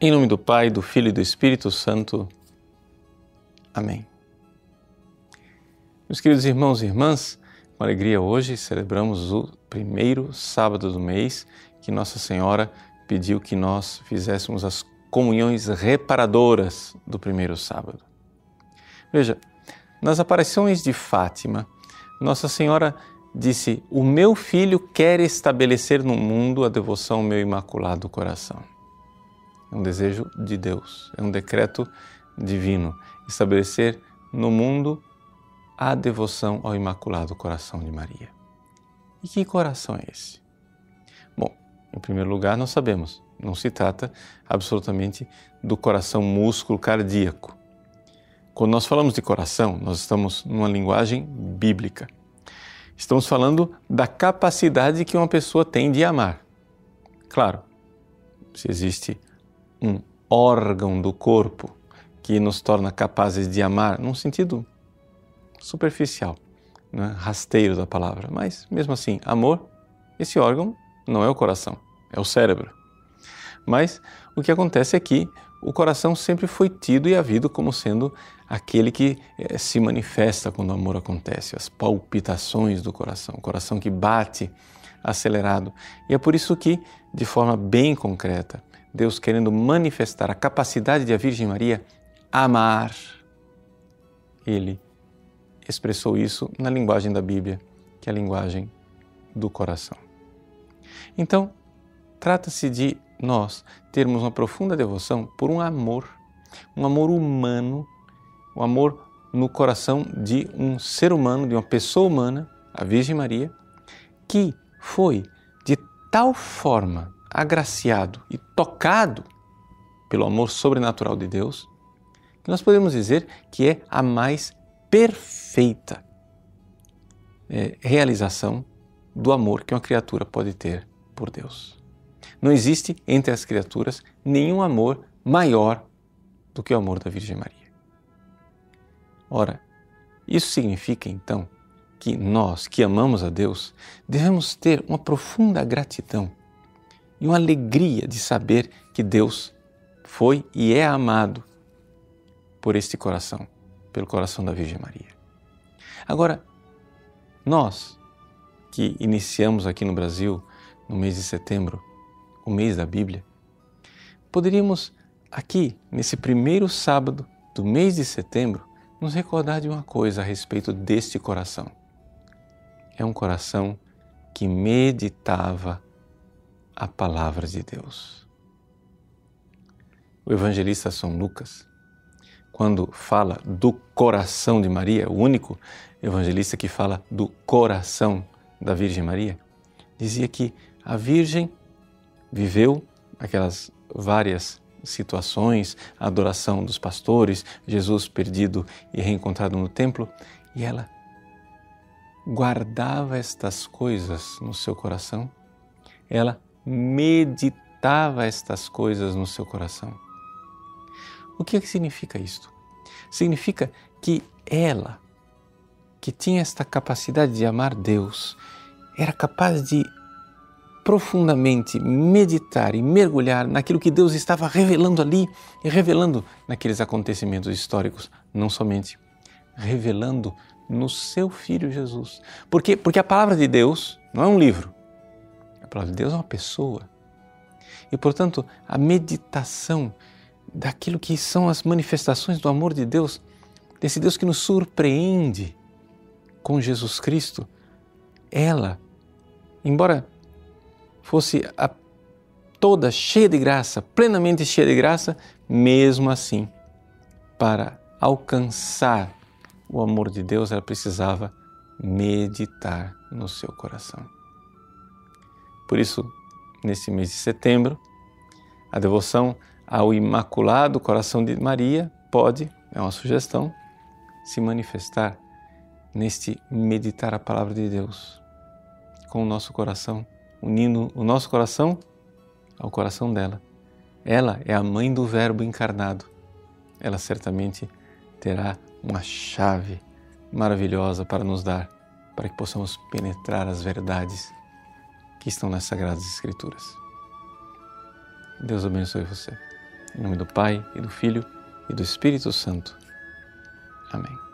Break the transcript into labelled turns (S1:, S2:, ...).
S1: Em nome do Pai, do Filho e do Espírito Santo. Amém. Meus queridos irmãos e irmãs, com alegria hoje celebramos o primeiro sábado do mês que Nossa Senhora pediu que nós fizéssemos as comunhões reparadoras do primeiro sábado. Veja, nas aparições de Fátima, Nossa Senhora disse: "O meu filho quer estabelecer no mundo a devoção ao meu Imaculado Coração." É um desejo de Deus, é um decreto divino, estabelecer no mundo a devoção ao Imaculado Coração de Maria. E que coração é esse? Bom, em primeiro lugar, nós sabemos, não se trata absolutamente do coração músculo cardíaco. Quando nós falamos de coração, nós estamos numa linguagem bíblica. Estamos falando da capacidade que uma pessoa tem de amar. Claro, se existe um órgão do corpo que nos torna capazes de amar, num sentido superficial, né? Rasteiro da palavra, mas mesmo assim, amor, esse órgão não é o coração, é o cérebro. Mas o que acontece é que o coração sempre foi tido e havido como sendo aquele que se manifesta quando o amor acontece, as palpitações do coração, o coração que bate acelerado. E é por isso que, de forma bem concreta, Deus, querendo manifestar a capacidade de a Virgem Maria amar, Ele expressou isso na linguagem da Bíblia, que é a linguagem do coração. Então, trata-se de nós termos uma profunda devoção por um amor humano, um amor no coração de um ser humano, de uma pessoa humana, a Virgem Maria, que foi de tal forma agraciado e tocado pelo amor sobrenatural de Deus, que nós podemos dizer que é a mais perfeita realização do amor que uma criatura pode ter por Deus. Não existe entre as criaturas nenhum amor maior do que o amor da Virgem Maria. Ora, isso significa então que nós que amamos a Deus devemos ter uma profunda gratidão e uma alegria de saber que Deus foi e é amado por este coração, pelo coração da Virgem Maria. Agora, nós que iniciamos aqui no Brasil, no mês de setembro, o mês da Bíblia, poderíamos aqui, nesse primeiro sábado do mês de setembro, nos recordar de uma coisa a respeito deste coração. É um coração que meditava a palavra de Deus. O evangelista São Lucas, quando fala do coração de Maria, o único evangelista que fala do coração da Virgem Maria, dizia que a Virgem viveu aquelas várias situações, a adoração dos pastores, Jesus perdido e reencontrado no templo, e ela guardava estas coisas no seu coração, ela meditava estas coisas no seu coração. O que significa isto? Significa que ela, que tinha esta capacidade de amar Deus, era capaz de profundamente meditar e mergulhar naquilo que Deus estava revelando ali e revelando naqueles acontecimentos históricos, não somente, revelando no seu Filho Jesus. Porque a palavra de Deus não é um livro, a palavra de Deus é uma pessoa. E, portanto, a meditação daquilo que são as manifestações do amor de Deus, desse Deus que nos surpreende com Jesus Cristo, ela, embora fosse toda cheia de graça, plenamente cheia de graça, mesmo assim, para alcançar o amor de Deus, ela precisava meditar no seu coração. Por isso, nesse mês de setembro, a devoção ao Imaculado Coração de Maria pode, é uma sugestão, se manifestar neste meditar a palavra de Deus com o nosso coração, unindo o nosso coração ao coração dela. Ela é a mãe do Verbo encarnado. Ela certamente terá uma chave maravilhosa para nos dar, para que possamos penetrar as verdades que estão nas Sagradas Escrituras. Deus abençoe você. Em nome do Pai, e do Filho, e do Espírito Santo. Amém.